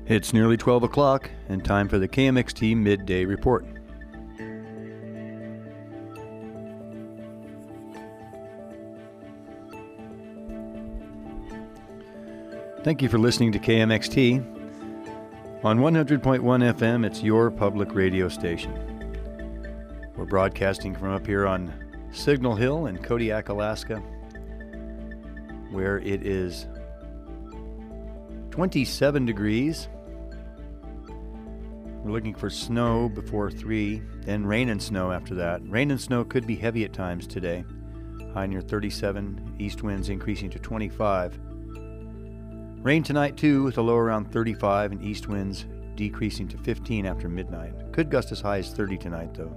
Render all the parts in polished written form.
It's nearly 12 o'clock and time for the KMXT Midday Report. Thank you for listening to KMXT. On 100.1 FM, it's your public radio station. We're broadcasting from up here on Signal Hill in Kodiak, Alaska, where it is 27 degrees. We're looking for snow before 3, then rain and snow after that. Rain and snow could be heavy at times today. High near 37, east winds increasing to 25. Rain tonight too, with a low around 35 and east winds decreasing to 15 after midnight. Could gust as high as 30 tonight though.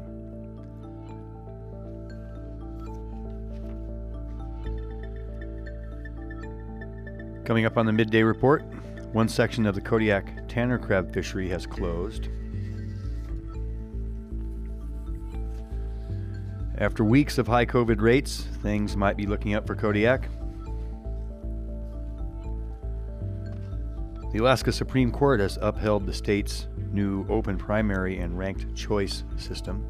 Coming up on the midday report, one section of the Kodiak tanner crab fishery has closed. After weeks of high COVID rates, things might be looking up for Kodiak. The Alaska Supreme Court has upheld the state's new open primary and ranked choice system.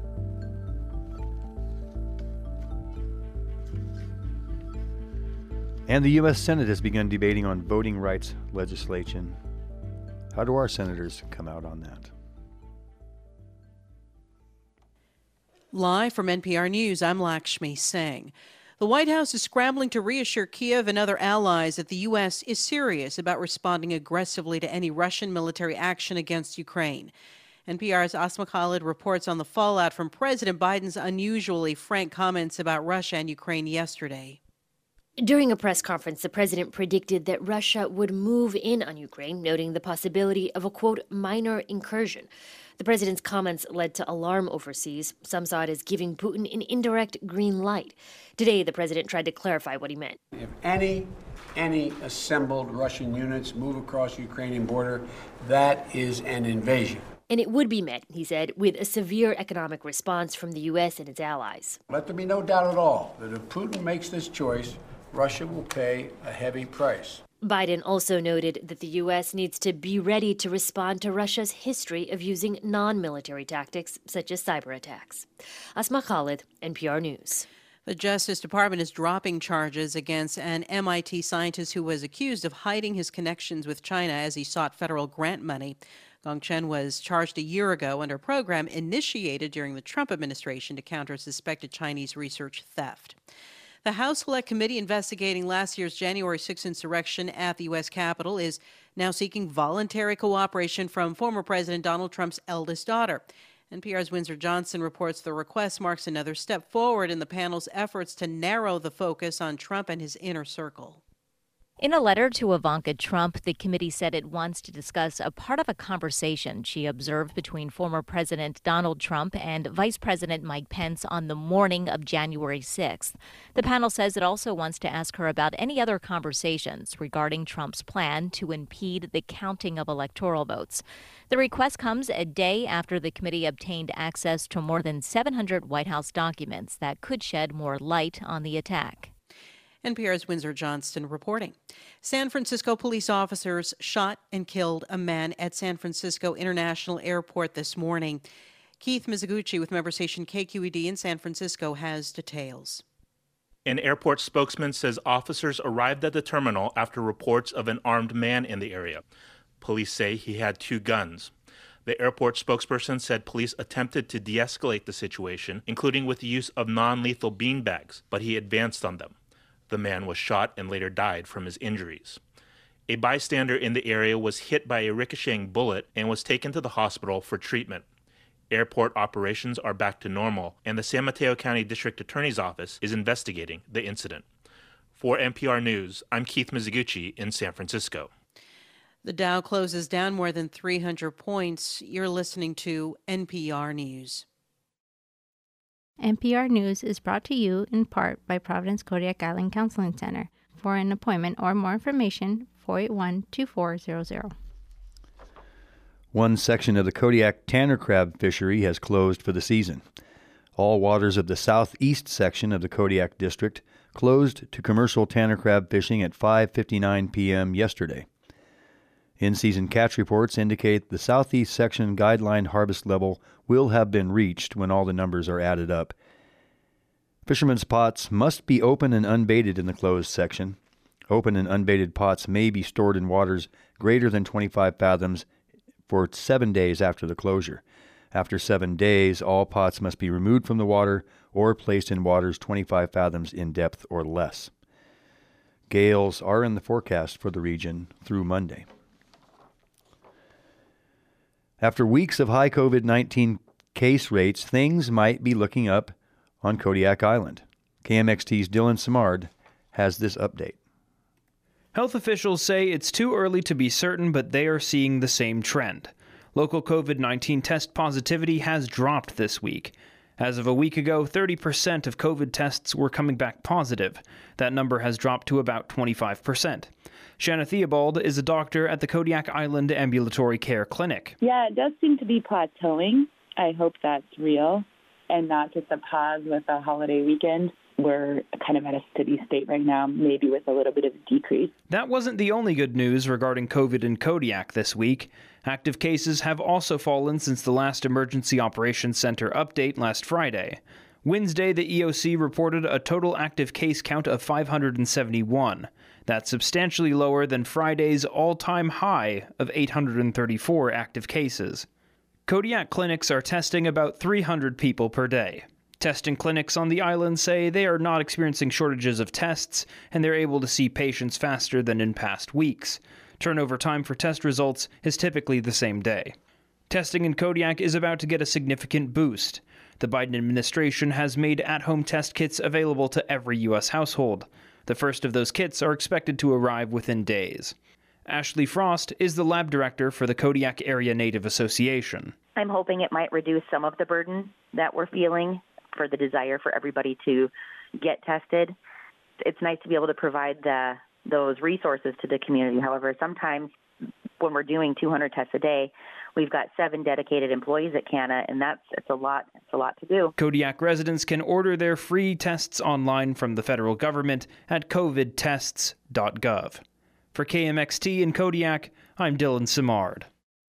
And the U.S. Senate has begun debating on voting rights legislation. How do our senators come out on that? Live from NPR News, I'm Lakshmi Singh. The White House is scrambling to reassure Kiev and other allies that the U.S. is serious about responding aggressively to any Russian military action against Ukraine. NPR's Asma Khalid reports on the fallout from President Biden's unusually frank comments about Russia and Ukraine yesterday. During a press conference, the president predicted that Russia would move in on Ukraine, noting the possibility of a, quote, minor incursion. The president's comments led to alarm overseas. Some saw it as giving Putin an indirect green light. Today, the president tried to clarify what he meant. If any assembled Russian units move across the Ukrainian border, that is an invasion. And it would be met, he said, with a severe economic response from the U.S. and its allies. Let there be no doubt at all that if Putin makes this choice, Russia will pay a heavy price. Biden also noted that the U.S. needs to be ready to respond to Russia's history of using non-military tactics, such as cyber attacks. Asma Khalid, NPR News. The Justice Department is dropping charges against an MIT scientist who was accused of hiding his connections with China as he sought federal grant money. Gong Chen was charged a year ago under a program initiated during the Trump administration to counter suspected Chinese research theft. The House Select Committee investigating last year's January 6th insurrection at the U.S. Capitol is now seeking voluntary cooperation from former President Donald Trump's eldest daughter. NPR's Windsor Johnson reports the request marks another step forward in the panel's efforts to narrow the focus on Trump and his inner circle. In a letter to Ivanka Trump, the committee said it wants to discuss a part of a conversation she observed between former President Donald Trump and Vice President Mike Pence on the morning of January 6th. The panel says it also wants to ask her about any other conversations regarding Trump's plan to impede the counting of electoral votes. The request comes a day after the committee obtained access to more than 700 White House documents that could shed more light on the attack. NPR's Windsor Johnston reporting. San Francisco police officers shot and killed a man at San Francisco International Airport this morning. Keith Mizuguchi with member station KQED in San Francisco has details. An airport spokesman says officers arrived at the terminal after reports of an armed man in the area. Police say he had 2 guns. The airport spokesperson said police attempted to de-escalate the situation, including with the use of non-lethal beanbags, but he advanced on them. The man was shot and later died from his injuries. A bystander in the area was hit by a ricocheting bullet and was taken to the hospital for treatment. Airport operations are back to normal, and the San Mateo County District Attorney's Office is investigating the incident. For NPR News, I'm Keith Mizuguchi in San Francisco. The Dow closes down more than 300 points. You're listening to NPR News. NPR News is brought to you in part by Providence Kodiak Island Counseling Center. For an appointment or more information, 481-2400. One section of the Kodiak tanner crab fishery has closed for the season. All waters of the southeast section of the Kodiak district closed to commercial tanner crab fishing at 5:59 p.m. yesterday. In-season catch reports indicate the southeast section guideline harvest level will have been reached when all the numbers are added up. Fishermen's pots must be open and unbaited in the closed section. Open and unbaited pots may be stored in waters greater than 25 fathoms for 7 days after the closure. After 7 days, all pots must be removed from the water or placed in waters 25 fathoms in depth or less. Gales are in the forecast for the region through Monday. After weeks of high COVID-19 case rates, things might be looking up on Kodiak Island. KMXT's Dylan Simard has this update. Health officials say it's too early to be certain, but they are seeing the same trend. Local COVID-19 test positivity has dropped this week. As of a week ago, 30% of COVID tests were coming back positive. That number has dropped to about 25%. Shanna Theobald is a doctor at the Kodiak Island Ambulatory Care Clinic. Yeah, it does seem to be plateauing. I hope that's real and not just a pause with a holiday weekend. We're kind of at a steady state right now, maybe with a little bit of a decrease. That wasn't the only good news regarding COVID in Kodiak this week. Active cases have also fallen since the last Emergency Operations Center update last Friday. Wednesday, the EOC reported a total active case count of 571. That's substantially lower than Friday's all-time high of 834 active cases. Kodiak clinics are testing about 300 people per day. Testing clinics on the island say they are not experiencing shortages of tests, and they're able to see patients faster than in past weeks. Turnover time for test results is typically the same day. Testing in Kodiak is about to get a significant boost. The Biden administration has made at-home test kits available to every U.S. household. The first of those kits are expected to arrive within days. Ashley Frost is the lab director for the Kodiak Area Native Association. I'm hoping it might reduce some of the burden that we're feeling for the desire for everybody to get tested. It's nice to be able to provide those resources to the community. However, sometimes when we're doing 200 tests a day, we've got 7 dedicated employees at CANA, and it's a lot to do. Kodiak residents can order their free tests online from the federal government at covidtests.gov. For KMXT in Kodiak, I'm Dylan Simard.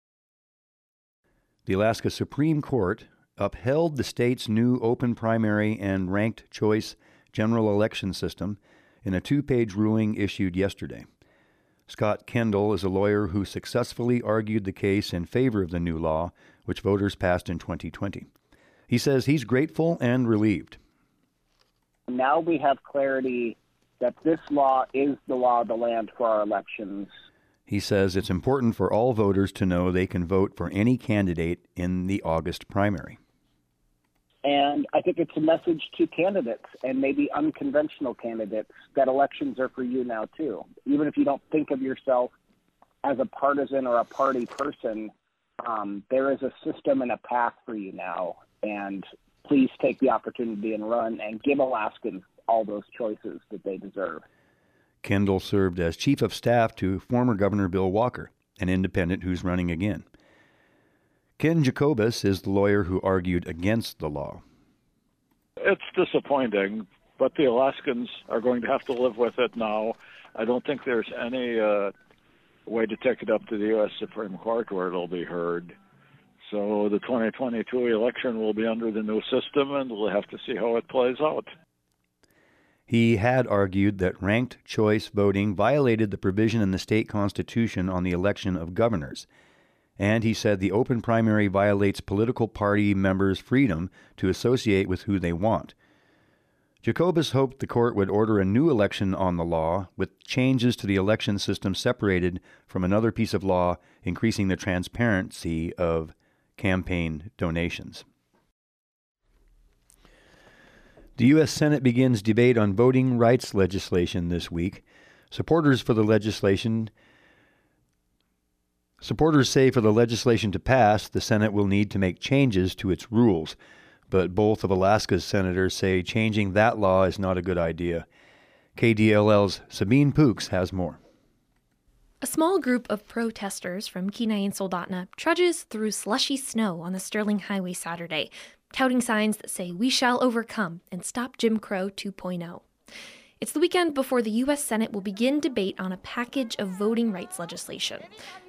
The Alaska Supreme Court upheld the state's new open primary and ranked choice general election system in a 2-page ruling issued yesterday. Scott Kendall is a lawyer who successfully argued the case in favor of the new law, which voters passed in 2020. He says he's grateful and relieved. Now we have clarity that this law is the law of the land for our elections. He says it's important for all voters to know they can vote for any candidate in the August primary. And I think it's a message to candidates and maybe unconventional candidates that elections are for you now, too. Even if you don't think of yourself as a partisan or a party person, there is a system and a path for you now. And please take the opportunity and run and give Alaskans all those choices that they deserve. Kendall served as chief of staff to former Governor Bill Walker, an independent who's running again. Ken Jacobus is the lawyer who argued against the law. It's disappointing, but the Alaskans are going to have to live with it now. I don't think there's any way to take it up to the U.S. Supreme Court where it'll be heard. So the 2022 election will be under the new system, and we'll have to see how it plays out. He had argued that ranked choice voting violated the provision in the state constitution on the election of governors. And he said the open primary violates political party members' freedom to associate with who they want. Jacobus hoped the court would order a new election on the law, with changes to the election system separated from another piece of law increasing the transparency of campaign donations. The U.S. Senate begins debate on voting rights legislation this week. Supporters say for the legislation to pass, the Senate will need to make changes to its rules. But both of Alaska's senators say changing that law is not a good idea. KDLL's Sabine Pooks has more. A small group of protesters from Kenai and Soldotna trudges through slushy snow on the Sterling Highway Saturday, touting signs that say, "We shall overcome and stop Jim Crow 2.0. It's the weekend before the U.S. Senate will begin debate on a package of voting rights legislation.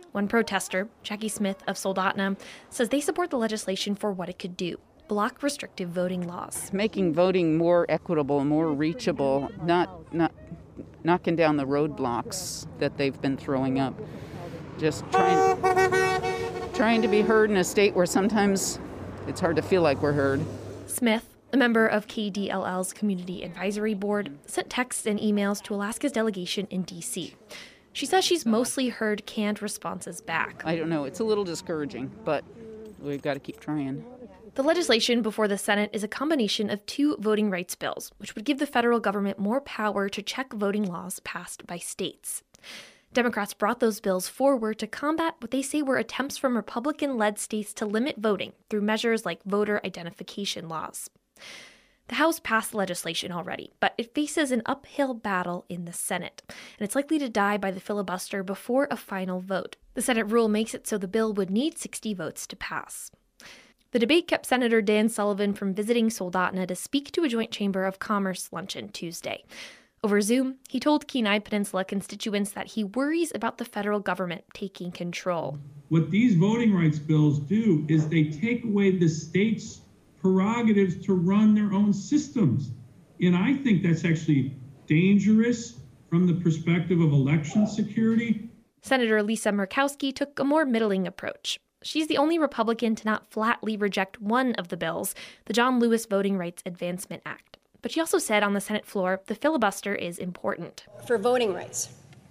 One protester, Jackie Smith of Soldotna, says they support the legislation for what it could do: block restrictive voting laws. Making voting more equitable, more reachable, not knocking down the roadblocks that they've been throwing up. Just trying to be heard in a state where sometimes it's hard to feel like we're heard. Smith, a member of KDLL's Community Advisory Board, sent texts and emails to Alaska's delegation in D.C. She says she's mostly heard canned responses back. I don't know. It's a little discouraging, but we've got to keep trying. The legislation before the Senate is a combination of two voting rights bills, which would give the federal government more power to check voting laws passed by states. Democrats brought those bills forward to combat what they say were attempts from Republican-led states to limit voting through measures like voter identification laws. The House passed the legislation already, but it faces an uphill battle in the Senate, and it's likely to die by the filibuster before a final vote. The Senate rule makes it so the bill would need 60 votes to pass. The debate kept Senator Dan Sullivan from visiting Soldotna to speak to a Joint Chamber of Commerce luncheon Tuesday. Over Zoom, he told Kenai Peninsula constituents that he worries about the federal government taking control. What these voting rights bills do is they take away the state's prerogatives to run their own systems. And I think that's actually dangerous from the perspective of election security. Senator Lisa Murkowski took a more middling approach. She's the only Republican to not flatly reject one of the bills, the John Lewis Voting Rights Advancement Act. But she also said on the Senate floor the filibuster is important. For voting rights,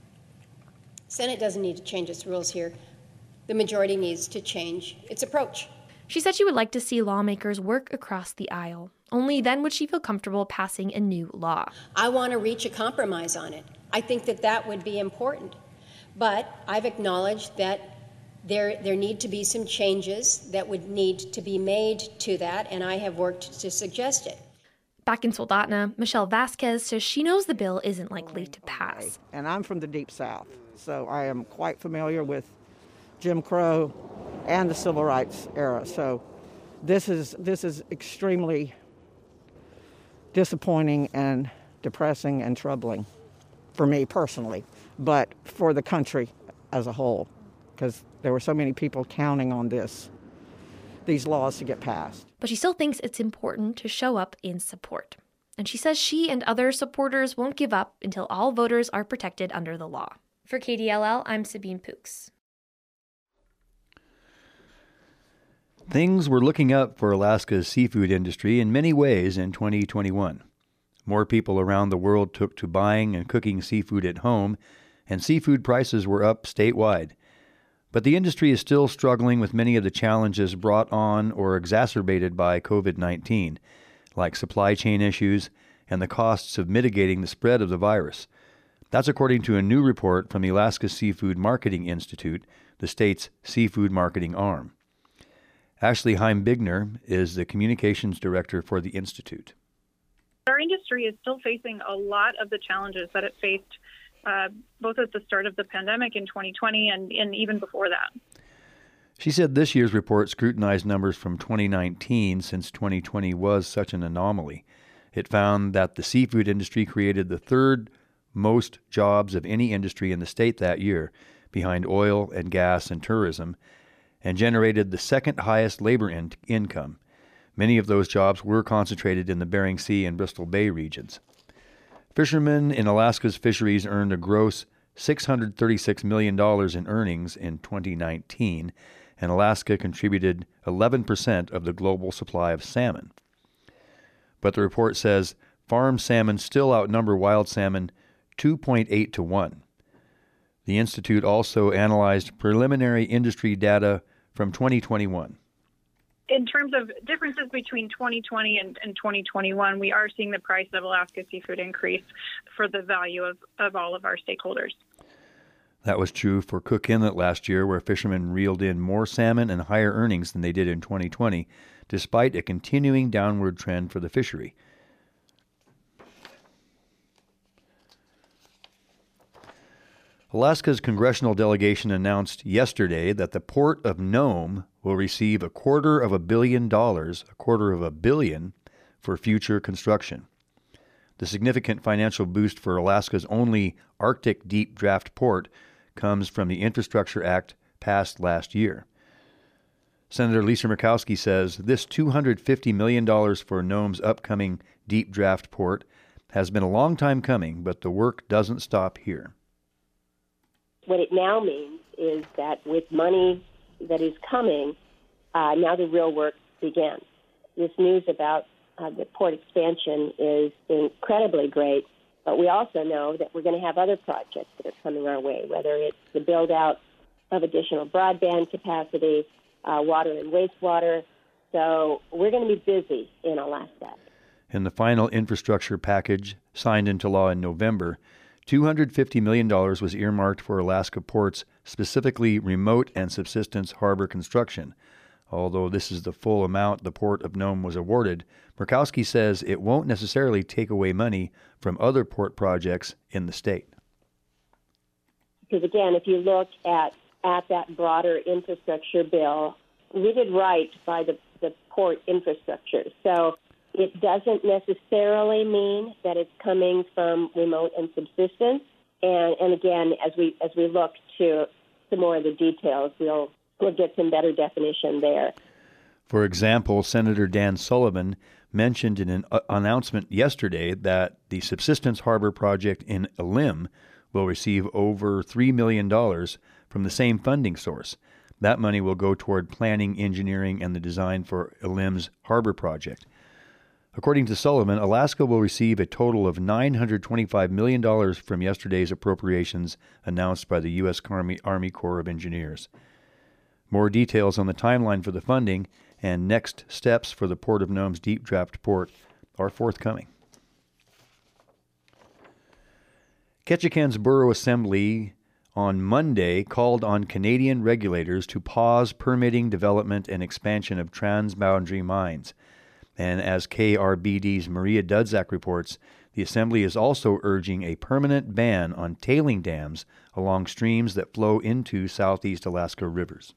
the Senate doesn't need to change its rules here. The majority needs to change its approach. She said she would like to see lawmakers work across the aisle. Only then would she feel comfortable passing a new law. I want to reach a compromise on it. I think that would be important. But I've acknowledged that there need to be some changes that would need to be made to that, and I have worked to suggest it. Back in Soldotna, Michelle Vasquez says she knows the bill isn't likely to pass. And I'm from the Deep South, so I am quite familiar with Jim Crow and the Civil Rights era. So this is extremely disappointing and depressing and troubling for me personally, but for the country as a whole, because there were so many people counting on these laws to get passed. But she still thinks it's important to show up in support. And she says she and other supporters won't give up until all voters are protected under the law. For KDLL, I'm Sabine Pooks. Things were looking up for Alaska's seafood industry in many ways in 2021. More people around the world took to buying and cooking seafood at home, and seafood prices were up statewide. But the industry is still struggling with many of the challenges brought on or exacerbated by COVID-19, like supply chain issues and the costs of mitigating the spread of the virus. That's according to a new report from the Alaska Seafood Marketing Institute, the state's seafood marketing arm. Ashley Heim-Bigner is the communications director for the institute. Our industry is still facing a lot of the challenges that it faced both at the start of the pandemic in 2020 and even before that. She said this year's report scrutinized numbers from 2019 since 2020 was such an anomaly. It found that the seafood industry created the third most jobs of any industry in the state that year, behind oil and gas and tourism, and generated the second highest labor income. Many of those jobs were concentrated in the Bering Sea and Bristol Bay regions. Fishermen in Alaska's fisheries earned a gross $636 million in earnings in 2019, and Alaska contributed 11% of the global supply of salmon. But the report says farm salmon still outnumber wild salmon 2.8 to 1. The Institute also analyzed preliminary industry data from 2021. In terms of differences between 2020 and 2021, we are seeing the price of Alaska seafood increase for the value of all of our stakeholders. That was true for Cook Inlet last year, where fishermen reeled in more salmon and higher earnings than they did in 2020, despite a continuing downward trend for the fishery. Alaska's congressional delegation announced yesterday that the Port of Nome will receive $250 million for future construction. The significant financial boost for Alaska's only Arctic deep draft port comes from the Infrastructure Act passed last year. Senator Lisa Murkowski says this $250 million for Nome's upcoming deep draft port has been a long time coming, but the work doesn't stop here. What it now means is that with money that is coming, now the real work begins. This news about the port expansion is incredibly great, but we also know that we're going to have other projects that are coming our way, whether it's the build-out of additional broadband capacity, water and wastewater. So we're going to be busy in Alaska. In the final infrastructure package signed into law in November, $250 million was earmarked for Alaska ports, specifically remote and subsistence harbor construction. Although this is the full amount the Port of Nome was awarded, Murkowski says it won't necessarily take away money from other port projects in the state. Because again, if you look at that broader infrastructure bill, we did right by the port infrastructure. So it doesn't necessarily mean that it's coming from remote and subsistence. And again, as we look to some more of the details, we'll get some better definition there. For example, Senator Dan Sullivan mentioned in an announcement yesterday that the Subsistence Harbor project in Elim will receive over $3 million from the same funding source. That money will go toward planning, engineering, and the design for Elim's harbor project. According to Sullivan, Alaska will receive a total of $925 million from yesterday's appropriations announced by the U.S. Army Corps of Engineers. More details on the timeline for the funding and next steps for the Port of Nome's deep draft port are forthcoming. Ketchikan's Borough Assembly on Monday called on Canadian regulators to pause permitting development and expansion of transboundary mines. And as KRBD's Maria Dudzak reports, the Assembly is also urging a permanent ban on tailing dams along streams that flow into southeast Alaska rivers.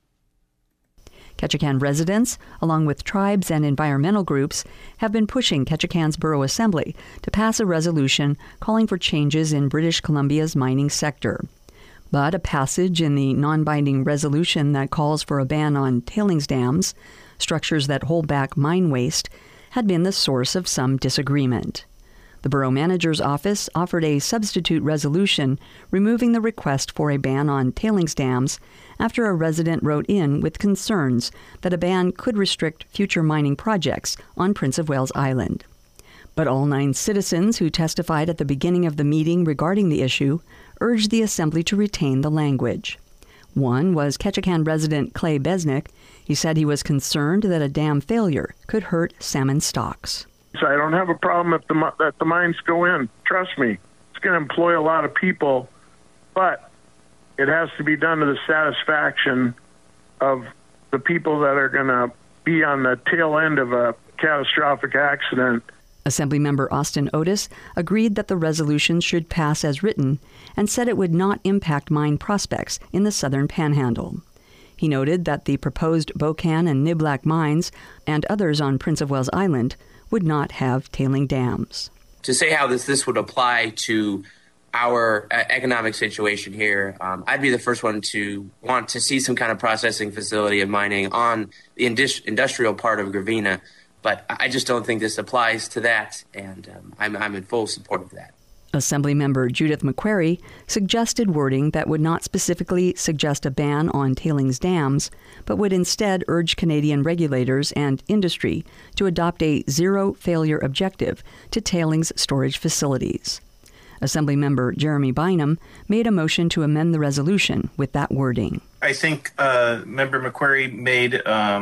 Ketchikan residents, along with tribes and environmental groups, have been pushing Ketchikan's Borough Assembly to pass a resolution calling for changes in British Columbia's mining sector. But a passage in the non-binding resolution that calls for a ban on tailings dams, structures that hold back mine waste, had been the source of some disagreement. The borough manager's office offered a substitute resolution removing the request for a ban on tailings dams after a resident wrote in with concerns that a ban could restrict future mining projects on Prince of Wales Island. But all 9 citizens who testified at the beginning of the meeting regarding the issue urged the Assembly to retain the language. One was Ketchikan resident Clay Besnick. He said he was concerned that a dam failure could hurt salmon stocks. So I don't have a problem if the mines go in. Trust me, it's going to employ a lot of people, but it has to be done to the satisfaction of the people that are going to be on the tail end of a catastrophic accident. Assemblymember Austin Otis agreed that the resolution should pass as written and said it would not impact mine prospects in the southern panhandle. He noted that the proposed Bocan and Niblack mines and others on Prince of Wales Island would not have tailing dams. To say how this would apply to our economic situation here, I'd be the first one to want to see some kind of processing facility of mining on the industrial part of Gravina. But I just don't think this applies to that, and I'm in full support of that. Assemblymember Judith McQuarrie suggested wording that would not specifically suggest a ban on tailings dams, but would instead urge Canadian regulators and industry to adopt a zero-failure objective to tailings storage facilities. Assemblymember Jeremy Bynum made a motion to amend the resolution with that wording. I think Member McQuarrie made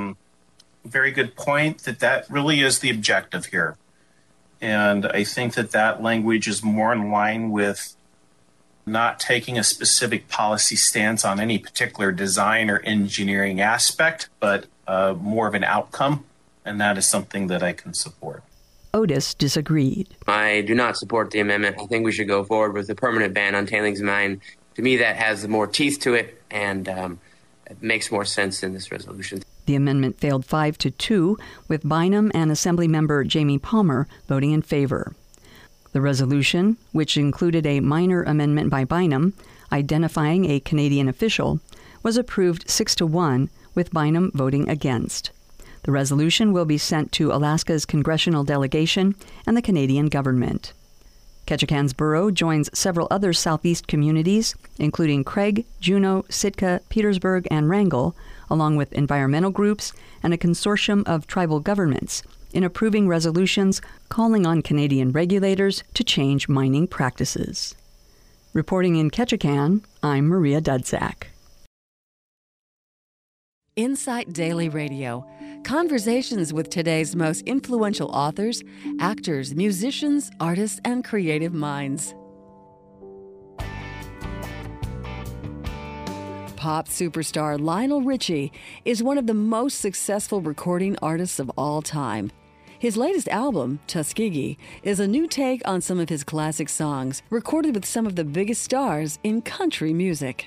very good point that really is the objective here. And I think that language is more in line with not taking a specific policy stance on any particular design or engineering aspect, but more of an outcome. And that is something that I can support. Otis disagreed. I do not support the amendment. I think we should go forward with a permanent ban on tailings mine. To me, that has more teeth to it, and it makes more sense in this resolution. The amendment failed 5-2, with Bynum and Assemblymember Jamie Palmer voting in favor. The resolution, which included a minor amendment by Bynum identifying a Canadian official, was approved 6-1, with Bynum voting against. The resolution will be sent to Alaska's congressional delegation and the Canadian government. Ketchikan's borough joins several other southeast communities, including Craig, Juneau, Sitka, Petersburg, and Wrangell, along with environmental groups and a consortium of tribal governments, in approving resolutions calling on Canadian regulators to change mining practices. Reporting in Ketchikan, I'm Maria Dudzak. Insight Daily Radio. Conversations with today's most influential authors, actors, musicians, artists, and creative minds. Pop superstar Lionel Richie is one of the most successful recording artists of all time. His latest album, Tuskegee, is a new take on some of his classic songs, recorded with some of the biggest stars in country music.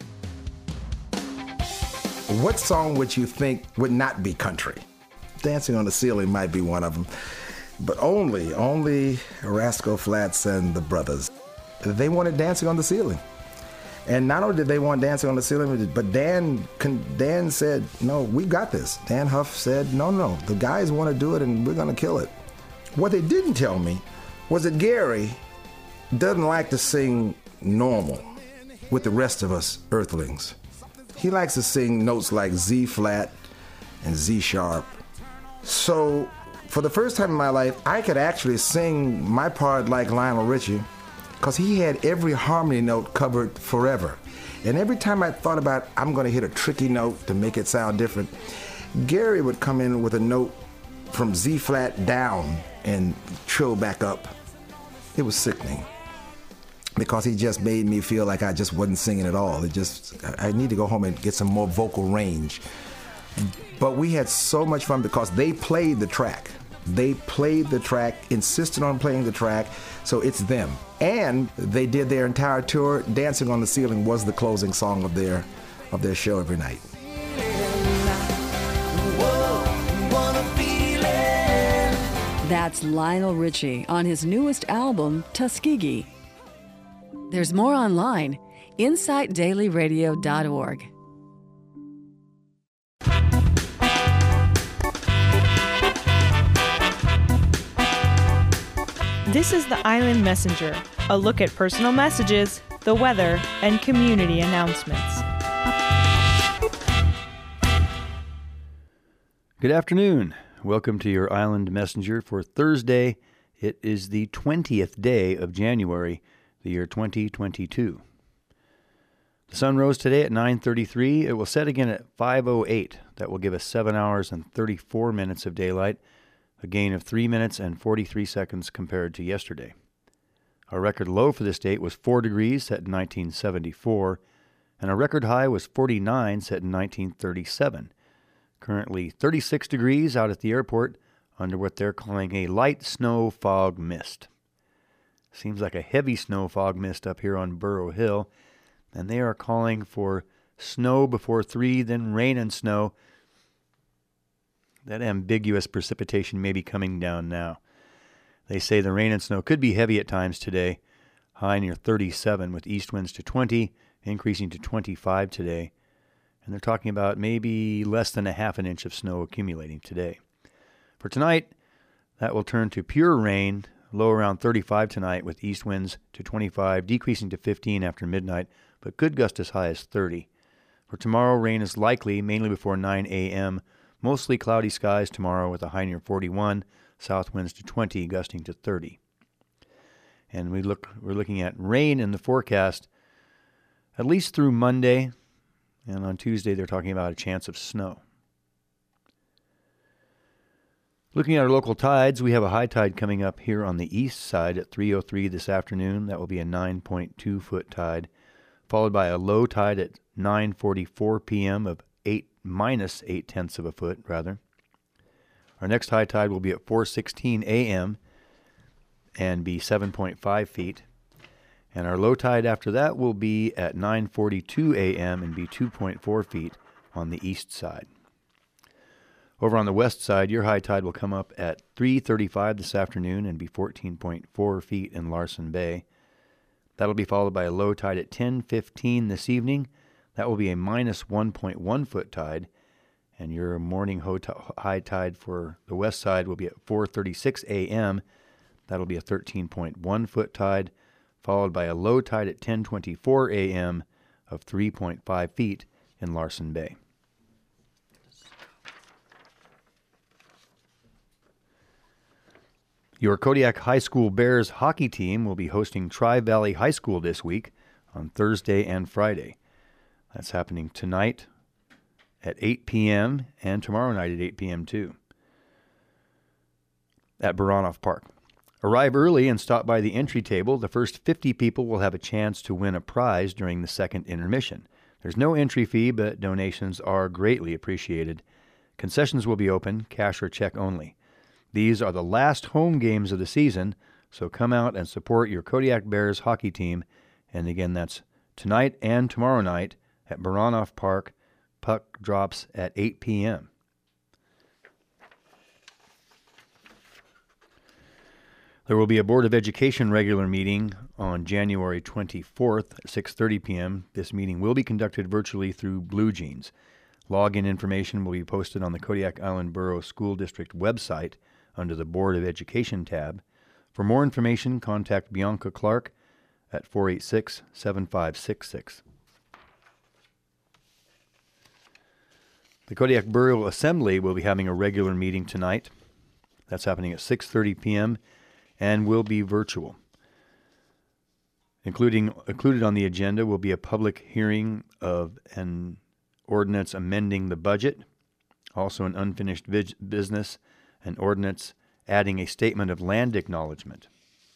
What song would you think would not be country? Dancing on the Ceiling might be one of them, but only Rascal Flatts and the Brothers. They wanted Dancing on the Ceiling. And not only did they want Dancing on the Ceiling, but Dan said, no, we got this. Dan Huff said, no, the guys want to do it and we're going to kill it. What they didn't tell me was that Gary doesn't like to sing normal with the rest of us earthlings. He likes to sing notes like Z flat and Z sharp. So for the first time in my life, I could actually sing my part like Lionel Richie, because he had every harmony note covered forever. And every time I thought about, I'm going to hit a tricky note to make it sound different, Gary would come in with a note from Z flat down and trill back up. It was sickening, because he just made me feel like I just wasn't singing at all. I need to go home and get some more vocal range. But we had so much fun because they played the track. They played the track, insisted on playing the track, so it's them. And they did their entire tour. Dancing on the Ceiling was the closing song of their show every night. That's Lionel Richie on his newest album, Tuskegee. There's more online, insightdailyradio.org. This is the Island Messenger, a look at personal messages, the weather, and community announcements. Good afternoon. Welcome to your Island Messenger for Thursday. It is the 20th day of January, the year 2022. The sun rose today at 9:33. It will set again at 5:08. That will give us 7 hours and 34 minutes of daylight, a gain of 3 minutes and 43 seconds compared to yesterday. Our record low for this date was 4 degrees, set in 1974, and our record high was 49, set in 1937. Currently 36 degrees out at the airport under what they're calling a light snow fog mist. Seems like a heavy snow fog mist up here on Burrow Hill, and they are calling for snow before 3, then rain and snow. That ambiguous precipitation may be coming down now. They say the rain and snow could be heavy at times today, high near 37 with east winds to 20, increasing to 25 today. And they're talking about maybe less than a half an inch of snow accumulating today. For tonight, that will turn to pure rain, low around 35 tonight with east winds to 25, decreasing to 15 after midnight, but could gust as high as 30. For tomorrow, rain is likely, mainly before 9 a.m., mostly cloudy skies tomorrow with a high near 41, south winds to 20, gusting to 30. And we're looking at rain in the forecast at least through Monday, and on Tuesday they're talking about a chance of snow. Looking at our local tides, we have a high tide coming up here on the east side at 3:03 this afternoon. That will be a 9.2 foot tide, followed by a low tide at 9:44 p.m. of minus 0.8 of a foot, rather. Our next high tide will be at 4:16 a.m. and be 7.5 feet. And our low tide after that will be at 9:42 a.m. and be 2.4 feet on the east side. Over on the west side, your high tide will come up at 3:35 this afternoon and be 14.4 feet in Larsen Bay. That'll be followed by a low tide at 10:15 this evening. That will be a minus 1.1 foot tide, and your morning high tide for the west side will be at 4:36 a.m. That'll be a 13.1 foot tide, followed by a low tide at 10:24 a.m. of 3.5 feet in Larsen Bay. Your Kodiak High School Bears hockey team will be hosting Tri-Valley High School this week on Thursday and Friday. That's happening tonight at 8 p.m. and tomorrow night at 8 p.m. too at Baranoff Park. Arrive early and stop by the entry table. The first 50 people will have a chance to win a prize during the second intermission. There's no entry fee, but donations are greatly appreciated. Concessions will be open, cash or check only. These are the last home games of the season, so come out and support your Kodiak Bears hockey team. And again, that's tonight and tomorrow night at Baranoff Park. Puck drops at 8 p.m. There will be a Board of Education regular meeting on January 24th at 6:30 p.m. This meeting will be conducted virtually through Blue Jeans. Login information will be posted on the Kodiak Island Borough School District website under the Board of Education tab. For more information, contact Bianca Clark at 486-7566. The Kodiak Borough Assembly will be having a regular meeting tonight. That's happening at 6:30 p.m. and will be virtual. Included on the agenda will be a public hearing of an ordinance amending the budget, also an unfinished business, an ordinance adding a statement of land acknowledgement.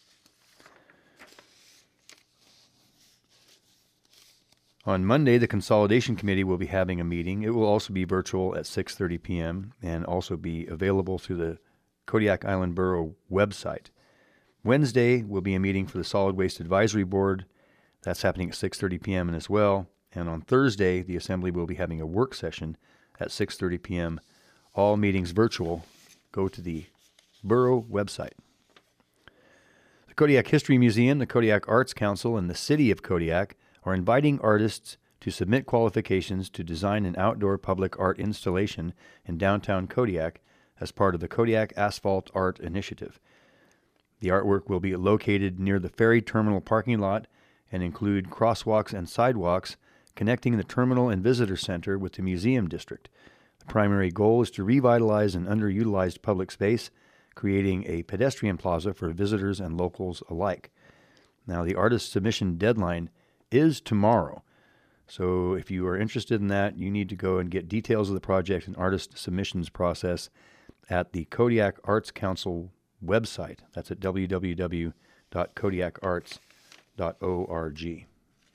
On Monday, the Consolidation Committee will be having a meeting. It will also be virtual at 6:30 p.m. and also be available through the Kodiak Island Borough website. Wednesday will be a meeting for the Solid Waste Advisory Board. That's happening at 6:30 p.m. as well. And on Thursday, the Assembly will be having a work session at 6:30 p.m. All meetings virtual. Go to the Borough website. The Kodiak History Museum, the Kodiak Arts Council, and the City of Kodiak are inviting artists to submit qualifications to design an outdoor public art installation in downtown Kodiak as part of the Kodiak Asphalt Art Initiative. The artwork will be located near the ferry terminal parking lot and include crosswalks and sidewalks connecting the terminal and visitor center with the museum district. The primary goal is to revitalize an underutilized public space, creating a pedestrian plaza for visitors and locals alike. Now, the artist submission deadline is tomorrow. So if you are interested in that, you need to go and get details of the project and artist submissions process at the Kodiak Arts Council website. That's at www.kodiakarts.org.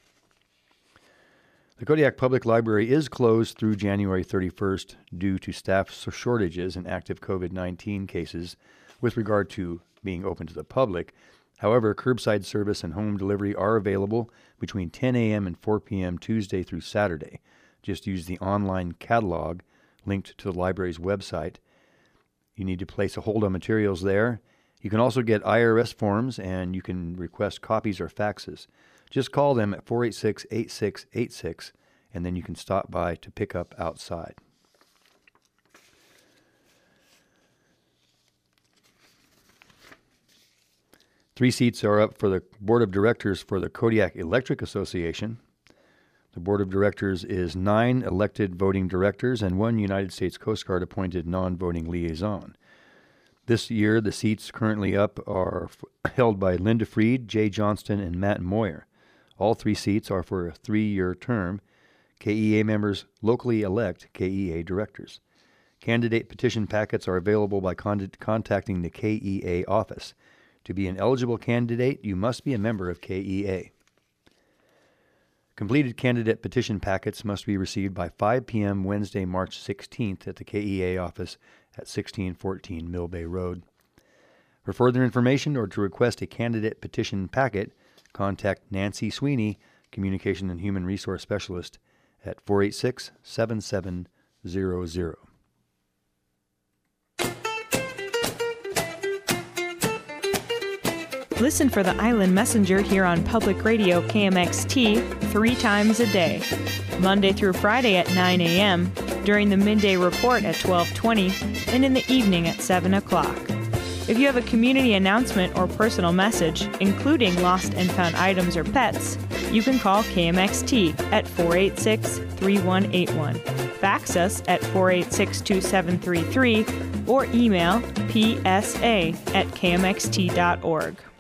The Kodiak Public Library is closed through January 31st due to staff shortages and active COVID-19 cases with regard to being open to the public. However, curbside service and home delivery are available between 10 a.m. and 4 p.m. Tuesday through Saturday. Just use the online catalog linked to the library's website. You need to place a hold on materials there. You can also get IRS forms, and you can request copies or faxes. Just call them at 486-8686, and then you can stop by to pick up outside. Three seats are up for the Board of Directors for the Kodiak Electric Association. The Board of Directors is 9 elected voting directors and 1 United States Coast Guard appointed non-voting liaison. This year, the seats currently up are held by Linda Freed, Jay Johnston, and Matt Moyer. All 3 seats are for a 3-year term. KEA members locally elect KEA directors. Candidate petition packets are available by contacting the KEA office. To be an eligible candidate, you must be a member of KEA. Completed candidate petition packets must be received by 5 p.m. Wednesday, March 16th at the KEA office at 1614 Mill Bay Road. For further information or to request a candidate petition packet, contact Nancy Sweeney, Communication and Human Resource Specialist, at 486-7700. Listen for the Island Messenger here on Public Radio KMXT 3 times a day, Monday through Friday at 9 a.m., during the midday report at 12:20, and in the evening at 7 o'clock. If you have a community announcement or personal message, including lost and found items or pets, you can call KMXT at 486-3181, fax us at 486-2733, or email psa@kmxt.org.